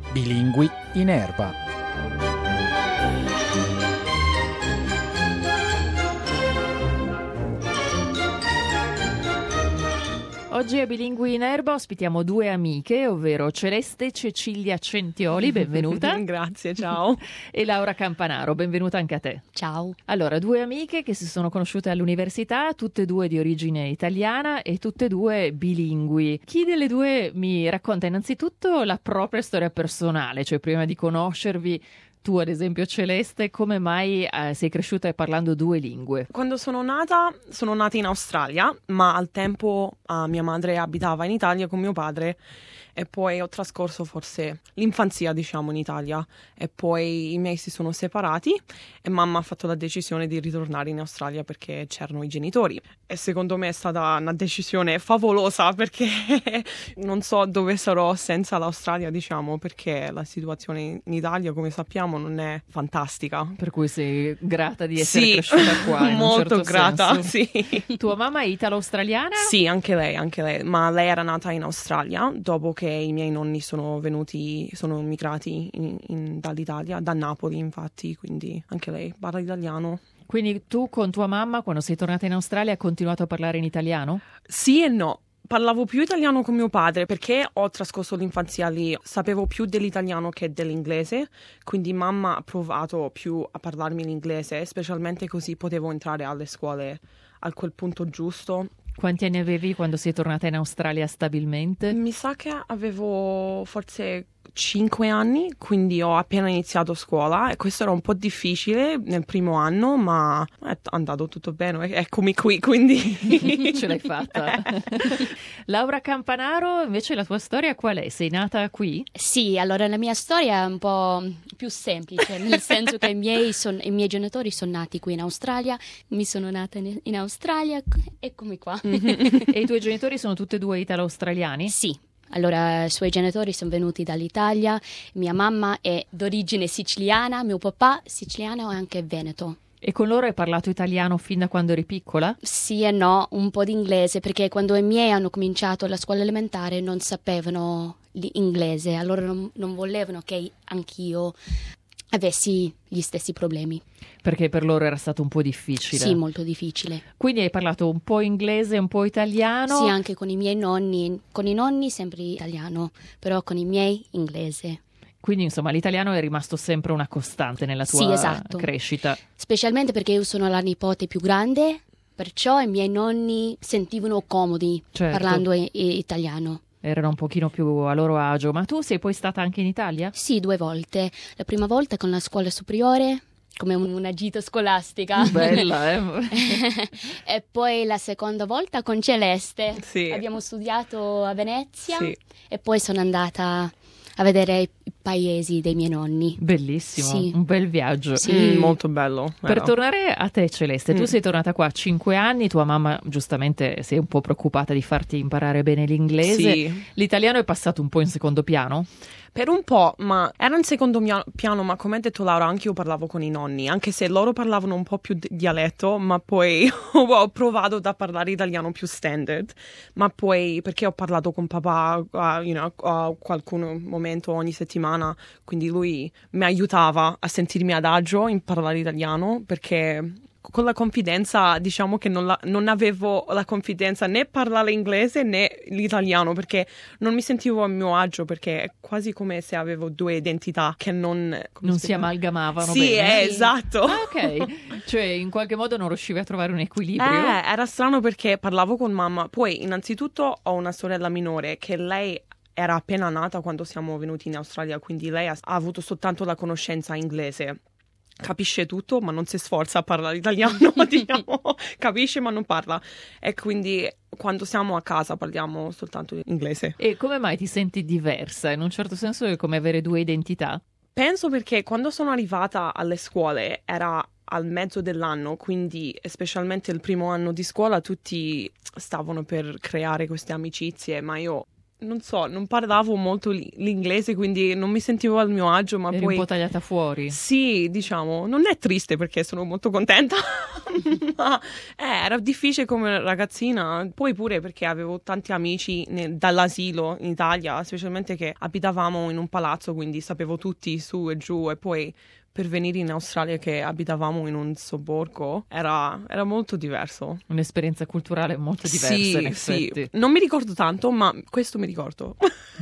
Bilingui in erba. Oggi a Bilingui in erba ospitiamo due amiche, ovvero Celeste Cecilia Centioli, benvenuta. Grazie, ciao. E Laura Campanaro, benvenuta anche a te. Ciao. Allora, due amiche che si sono conosciute all'università, tutte e due di origine italiana e tutte e due bilingui. Chi delle due mi racconta innanzitutto la propria storia personale, cioè prima di conoscervi? Tu, ad esempio, Celeste, come mai sei cresciuta parlando due lingue? Quando sono nata in Australia, ma al tempo mia madre abitava in Italia con mio padre e poi ho trascorso forse l'infanzia, diciamo, in Italia e poi i miei si sono separati e mamma ha fatto la decisione di ritornare in Australia perché c'erano i genitori e secondo me è stata una decisione favolosa perché non so dove sarò senza l'Australia, diciamo, perché la situazione in Italia, come sappiamo, non è fantastica. Per cui sei grata di essere cresciuta qua, in molto un certo grata, senso. sì. Tua mamma è italo-australiana? Sì, anche lei, ma lei era nata in Australia dopo che i miei nonni sono migrati dall'Italia, da Napoli infatti, quindi anche lei parla italiano. Quindi tu con tua mamma, quando sei tornata in Australia, hai continuato a parlare in italiano? Sì e no. Parlavo più italiano con mio padre perché ho trascorso l'infanzia lì, sapevo più dell'italiano che dell'inglese, quindi mamma ha provato più a parlarmi l'inglese, specialmente così potevo entrare alle scuole a quel punto giusto. Quanti anni avevi quando sei tornata in Australia stabilmente? Mi sa che avevo forse 5 anni, quindi ho appena iniziato scuola e questo era un po' difficile nel primo anno, ma è andato tutto bene, eccomi qui, quindi ce l'hai fatta. Laura Campanaro, invece la tua storia qual è? Sei nata qui? Sì, allora la mia storia è un po' più semplice, nel senso che i miei genitori sono nati qui in Australia, mi sono nata in Australia, eccomi qua. E i tuoi genitori sono tutti e due italo-australiani? Sì. Allora, i suoi genitori sono venuti dall'Italia, mia mamma è d'origine siciliana, mio papà siciliano e anche veneto. E con loro hai parlato italiano fin da quando eri piccola? Sì e no, un po' di inglese, perché quando i miei hanno cominciato la scuola elementare non sapevano l'inglese, allora non volevano che anch'io avessi gli stessi problemi. Perché per loro era stato un po' difficile? Sì, molto difficile. Quindi hai parlato un po' inglese, un po' italiano? Sì, anche con i miei nonni. Con i nonni sempre italiano, però con i miei inglese. Quindi insomma l'italiano è rimasto sempre una costante nella tua crescita. Specialmente perché io sono la nipote più grande, perciò i miei nonni sentivano comodi parlando italiano. Erano un pochino più a loro agio. Ma tu sei poi stata anche in Italia? Sì, 2 volte. La prima volta con la scuola superiore, come una gita scolastica. Bella, E poi la seconda volta con Celeste. Sì. Abbiamo studiato a Venezia sì. E poi sono andata a vedere i paesi dei miei nonni. Bellissimo, sì. Un bel viaggio. Sì. Molto bello. Per tornare a te, Celeste, tu sei tornata qua a 5 anni, tua mamma giustamente si è un po' preoccupata di farti imparare bene l'inglese. Sì. L'italiano è passato un po' in secondo piano? Per un po', ma era in secondo piano, ma come ha detto Laura, anche io parlavo con i nonni, anche se loro parlavano un po' più dialetto, ma poi ho provato a parlare italiano più standard, ma poi perché ho parlato con papà a qualcun momento ogni settimana, quindi lui mi aiutava a sentirmi ad agio in parlare italiano, perché con la confidenza, diciamo che non avevo la confidenza né parlare inglese né l'italiano, perché non mi sentivo a mio agio, perché è quasi come se avevo due identità che non si amalgamavano sì, bene. Sì, esatto. Ok, cioè in qualche modo non riuscivi a trovare un equilibrio? Era strano perché parlavo con mamma, poi innanzitutto ho una sorella minore che lei era appena nata quando siamo venuti in Australia, quindi lei ha avuto soltanto la conoscenza inglese. Capisce tutto, ma non si sforza a parlare italiano, diciamo. Capisce, ma non parla. E quindi quando siamo a casa parliamo soltanto inglese. E come mai ti senti diversa? In un certo senso è come avere due identità? Penso perché quando sono arrivata alle scuole era al mezzo dell'anno, quindi specialmente il primo anno di scuola tutti stavano per creare queste amicizie, ma io non so, non parlavo molto l'inglese, quindi non mi sentivo al mio agio, ma Eri poi un po' tagliata fuori. sì, diciamo, non è triste perché sono molto contenta, ma era difficile come ragazzina, poi pure perché avevo tanti amici dall'asilo in Italia, specialmente che abitavamo in un palazzo, quindi sapevo tutti su e giù, e poi per venire in Australia che abitavamo in un sobborgo era molto diverso. Un'esperienza culturale molto diversa, in effetti. Sì, non mi ricordo tanto, ma questo mi ricordo.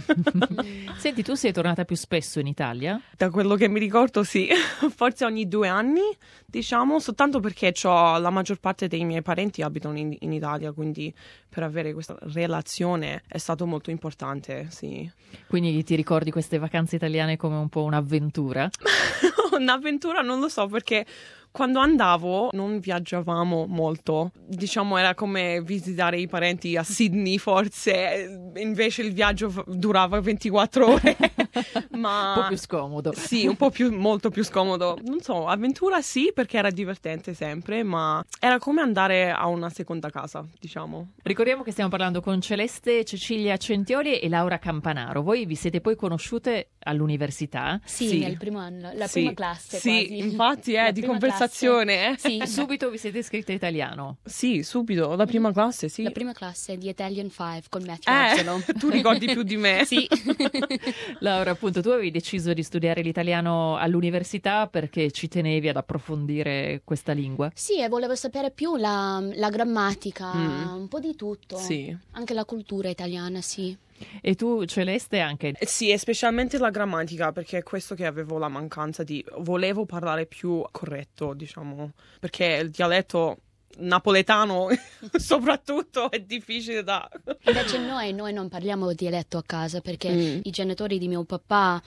Senti, tu sei tornata più spesso in Italia? Da quello che mi ricordo, sì, forse ogni 2 anni, diciamo, soltanto perché la maggior parte dei miei parenti abitano in Italia, quindi per avere questa relazione è stato molto importante, sì. Quindi ti ricordi queste vacanze italiane come un po' un'avventura? Un'avventura non lo so, perché quando andavo non viaggiavamo molto, diciamo era come visitare i parenti a Sydney forse, invece il viaggio durava 24 ore, ma Un po' più scomodo. sì, molto più scomodo. Non so, avventura sì, perché era divertente sempre, ma era come andare a una seconda casa, diciamo. Ricordiamo che stiamo parlando con Celeste Cecilia Centioli e Laura Campanaro. Voi vi siete poi conosciute all'università? Sì, Sì. nel primo anno, la Sì. prima classe Sì, quasi. infatti La di prima conversazione. Sì, Subito vi siete iscritte a italiano? Sì, subito, la prima classe, sì. la prima classe di Italian 5 con Matthew Angelo. Tu ricordi più di me. Sì. Laura, appunto, tu avevi deciso di studiare l'italiano all'università perché ci tenevi ad approfondire questa lingua? Sì, e volevo sapere più la grammatica, un po' di tutto. Sì. Anche la cultura italiana, sì. E tu, Celeste, anche? Sì, e specialmente la grammatica, perché è questo che avevo la mancanza volevo parlare più corretto, diciamo, perché il dialetto napoletano soprattutto è difficile da... Invece noi non parliamo dialetto a casa perché i genitori di mio papà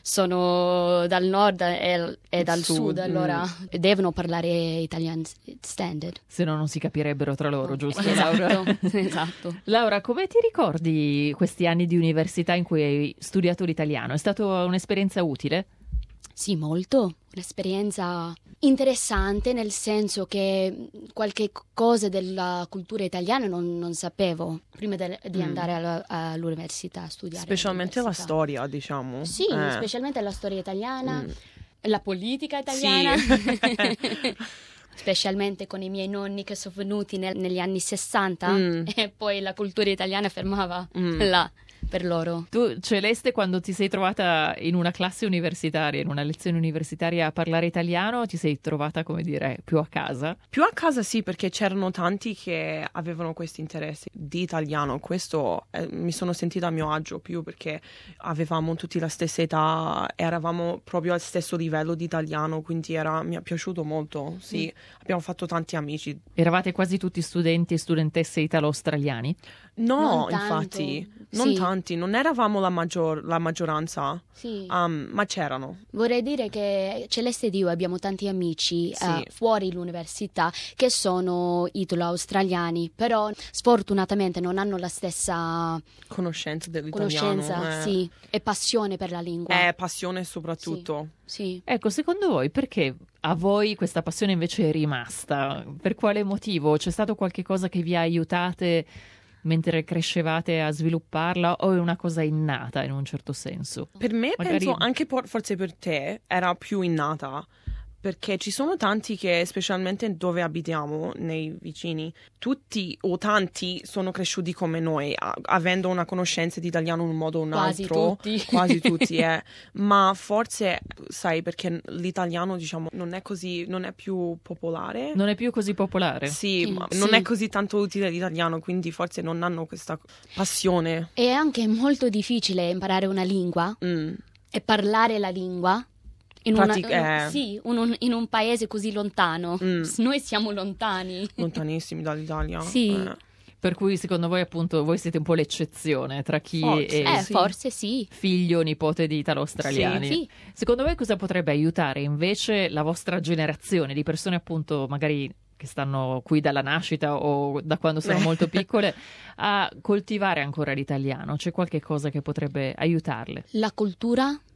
sono dal nord e dal sud, allora devono parlare italiano standard. Se no non si capirebbero tra loro, giusto, Laura? Esatto, esatto. Laura, come ti ricordi questi anni di università in cui hai studiato l'italiano? È stata un'esperienza utile? Sì, molto. Un'esperienza interessante nel senso che qualche cosa della cultura italiana non sapevo prima di andare all'università a studiare. Specialmente la all'università. storia, diciamo. Sì, specialmente la storia italiana, la politica italiana. Sì. Specialmente con i miei nonni che sono venuti negli anni 60 e poi la cultura italiana fermava là per loro. Tu, Celeste, quando ti sei trovata in una classe universitaria, in una lezione universitaria a parlare italiano, ti sei trovata, come dire, più a casa? Più a casa sì, perché c'erano tanti che avevano questi interessi di italiano. Questo mi sono sentita a mio agio più perché avevamo tutti la stessa età, eravamo proprio al stesso livello di italiano, quindi mi è piaciuto molto. Sì, abbiamo fatto tanti amici. Eravate quasi tutti studenti e studentesse italo-australiani? No, Non tanto. infatti, non Sì. tanti, non eravamo la maggioranza, Sì. ma c'erano. Vorrei dire che Celeste e io abbiamo tanti amici Sì. fuori l'università che sono italo-australiani, però sfortunatamente non hanno la stessa Conoscenza dell'italiano. conoscenza, sì, e passione per la lingua. Passione soprattutto. Sì. Ecco, secondo voi perché a voi questa passione invece è rimasta? Per quale motivo? C'è stato qualche cosa che vi ha aiutate mentre crescevate a svilupparla o è una cosa innata in un certo senso? Per me Magari- penso anche forse per te era più innata, perché ci sono tanti che, specialmente dove abitiamo, nei vicini, tutti o tanti sono cresciuti come noi, avendo una conoscenza di italiano in un modo o un Quasi altro. tutti. Quasi tutti, ma forse, sai, perché l'italiano, diciamo, non è più popolare. Non è più così popolare? Sì, Sì, ma sì. non è così tanto utile l'italiano, quindi forse non hanno questa passione. È anche molto difficile imparare una lingua e parlare la lingua in, sì, in un paese così lontano. Noi siamo lontani. Lontanissimi dall'Italia. Sì. Per cui secondo voi appunto voi siete un po' l'eccezione tra chi Forse. è Sì. Forse sì. figlio o nipote di italo-australiani. Sì. Secondo voi cosa potrebbe aiutare invece la vostra generazione di persone appunto magari che stanno qui dalla nascita o da quando sono molto piccole a coltivare ancora l'italiano? C'è qualche cosa che potrebbe aiutarle? La cultura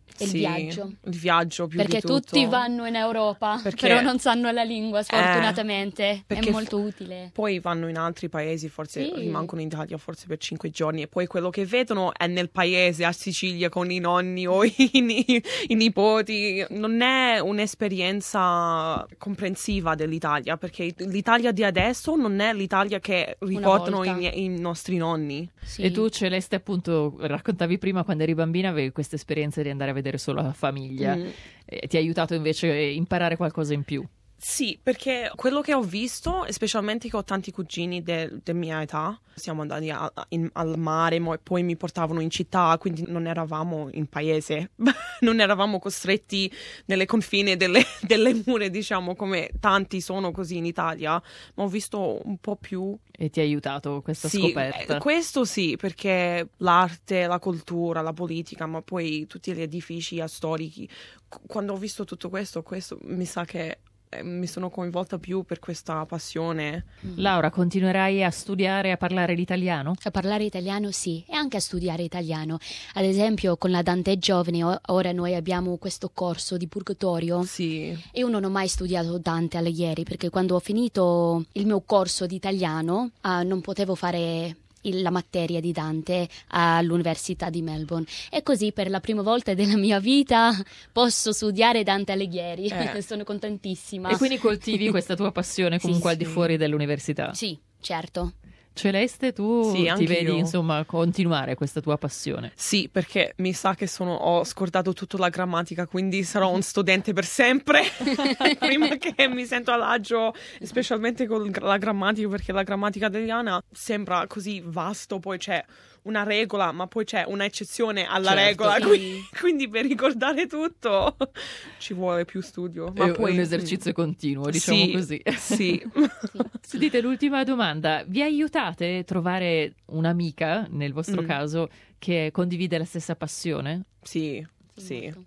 e il viaggio. Il viaggio più Perché di tutto. tutti vanno in Europa, però non sanno la lingua, sfortunatamente. È molto utile. Poi vanno in altri paesi, forse Sì. rimangono in Italia forse per 5 giorni e poi quello che vedono è nel paese, a Sicilia, con i nonni o i nipoti. Non è un'esperienza comprensiva dell'Italia, perché l'Italia di adesso non è l'Italia che ricordano i nostri nonni. Sì. E tu, Celeste, appunto, raccontavi prima quando eri bambina avevi questa esperienza di andare a vedere solo la famiglia. Ti ha aiutato invece a imparare qualcosa in più? Sì, perché quello che ho visto, specialmente che ho tanti cugini della mia età, siamo andati al mare e poi mi portavano in città, quindi non eravamo in paese, non eravamo costretti nelle confine delle mura, diciamo, come tanti sono così in Italia, ma ho visto un po' più. E ti ha aiutato questa scoperta? Questo sì, perché l'arte, la cultura, la politica, ma poi tutti gli edifici storici, quando ho visto tutto questo mi sa che mi sono coinvolta più per questa passione. Laura, continuerai a studiare, a parlare l'italiano? A parlare italiano sì, e anche a studiare italiano. Ad esempio con la Dante Giovane ora noi abbiamo questo corso di Purgatorio. Sì. Io non ho mai studiato Dante Alighieri perché quando ho finito il mio corso di italiano non potevo fare la materia di Dante all'Università di Melbourne e così per la prima volta della mia vita posso studiare Dante Alighieri. Sono contentissima. E quindi coltivi questa tua passione comunque al di fuori dell'università? Sì, certo. Celeste, tu ti vedi io. Insomma continuare questa tua passione? Sì, perché mi sa che ho scordato tutta la grammatica, quindi sarò un studente per sempre prima che mi sento all'agio, specialmente con la grammatica, perché la grammatica italiana sembra così vasto, poi c'è una regola, ma poi c'è un'eccezione alla regola, sì. quindi per ricordare tutto ci vuole più studio. Ma È un esercizio continuo, diciamo sì, così. Sì. Sentite, l'ultima domanda. Vi aiutate a trovare un'amica, nel vostro caso, che condivide la stessa passione? Sì. Molto.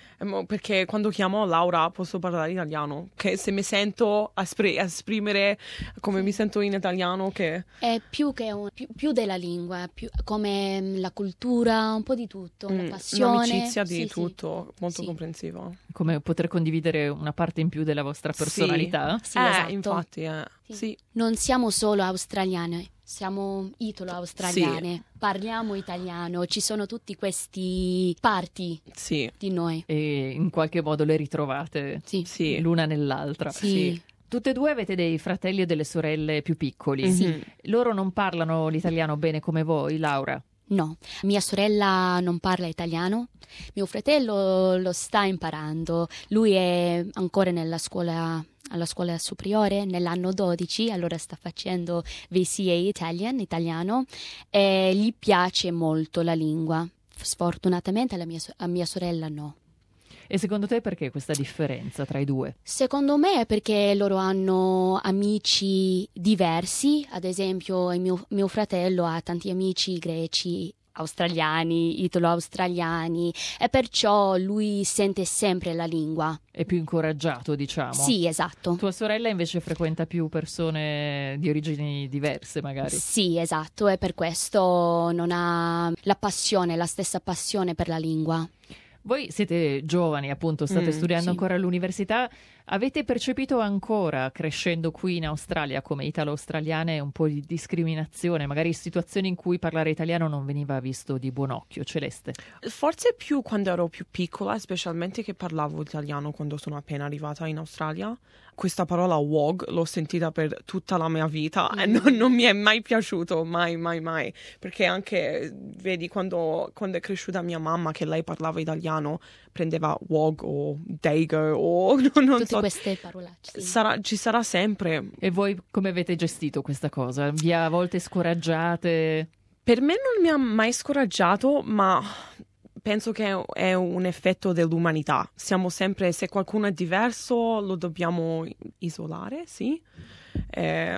Perché quando chiamo Laura posso parlare italiano, che se mi sento a esprimere come mi sento in italiano, che è più della lingua, più come la cultura, un po' di tutto, la passione, l'amicizia di sì, tutto, molto sì. comprensiva. Come poter condividere una parte in più della vostra personalità? Sì, esatto. Infatti, sì. Non siamo solo australiani, siamo italo-australiane, parliamo italiano, ci sono tutti questi parti di noi. E in qualche modo le ritrovate Sì. l'una nell'altra. Sì. Tutte e due avete dei fratelli e delle sorelle più piccoli. Sì. Loro non parlano l'italiano bene come voi, Laura? No, mia sorella non parla italiano, mio fratello lo sta imparando, lui è ancora alla scuola superiore nell'anno 12, allora sta facendo VCA italiano e gli piace molto la lingua. Sfortunatamente a mia sorella no. E secondo te perché questa differenza tra i due? Secondo me è perché loro hanno amici diversi, ad esempio mio fratello ha tanti amici greci, australiani, italo-australiani e perciò lui sente sempre la lingua. È più incoraggiato, diciamo. Sì, esatto. Tua sorella invece frequenta più persone di origini diverse, magari. Sì, esatto, e per questo non ha la stessa passione per la lingua. Voi siete giovani, appunto, state studiando ancora all'università. Avete percepito ancora, crescendo qui in Australia come italo-australiane, un po' di discriminazione, magari situazioni in cui parlare italiano non veniva visto di buon occhio? Celeste? Forse più quando ero più piccola, specialmente che parlavo italiano quando sono appena arrivata in Australia. Questa parola WOG l'ho sentita per tutta la mia vita e non mi è mai piaciuto, mai. Perché anche, vedi, quando è cresciuta mia mamma, che lei parlava italiano, prendeva WOG o Dago o non Tutte so. queste parolacce. Sì. Ci sarà sempre. E voi come avete gestito questa cosa? Vi ha a volte scoraggiate? Per me non mi ha mai scoraggiato, ma penso che è un effetto dell'umanità. Siamo sempre, se qualcuno è diverso, lo dobbiamo isolare, sì.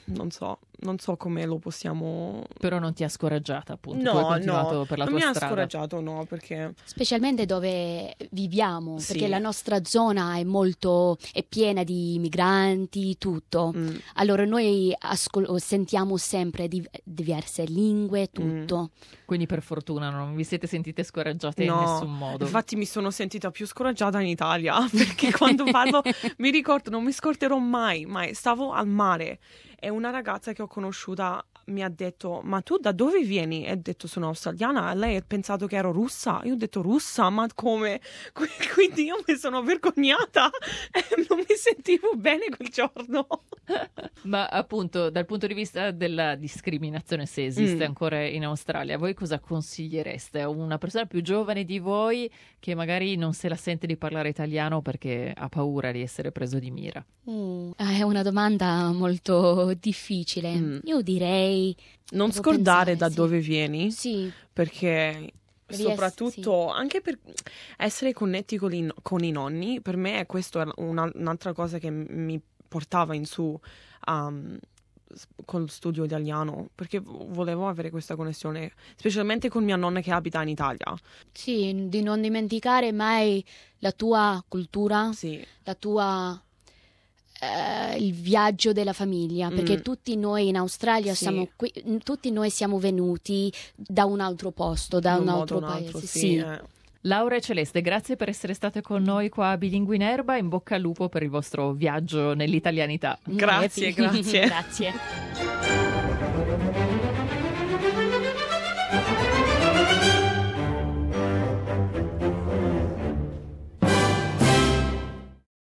non so come lo possiamo... Però non ti ha scoraggiata, appunto. No, tu hai continuato per la non tua mi ha strada. scoraggiato, no, perché... Specialmente dove viviamo, Sì. perché la nostra zona è piena di migranti, tutto. Allora noi sentiamo sempre diverse lingue, tutto. Quindi per fortuna non vi siete sentite scoraggiate in nessun modo. Infatti mi sono sentita più scoraggiata in Italia, perché quando parlo, mi ricordo, non mi scorderò mai, stavo al mare e una ragazza che ho conosciuta mi ha detto: ma tu da dove vieni? E ho detto: sono australiana. E lei ha pensato che ero russa. Io ho detto: russa? Ma come? Quindi io mi sono vergognata e non mi sentivo bene quel giorno. Ma appunto dal punto di vista della discriminazione, se esiste ancora in Australia, voi cosa consigliereste a una persona più giovane di voi che magari non se la sente di parlare italiano perché ha paura di essere preso di mira? È una domanda molto difficile. Io direi Non devo scordare pensare, da sì. dove vieni, Sì, perché Devi soprattutto anche per essere connetti con i nonni, per me questo è un'altra cosa che mi portava in su col studio italiano, perché volevo avere questa connessione, specialmente con mia nonna che abita in Italia. sì, di non dimenticare mai la tua cultura, Sì, la tua il viaggio della famiglia, perché tutti noi in Australia Sì. siamo qui, tutti noi siamo venuti da un altro posto, da in un modo altro o un altro, paese. sì. Laura e Celeste, grazie per essere state con noi qua a Bilingue in Erba. In bocca al lupo per il vostro viaggio nell'italianità. Grazie, grazie. Grazie.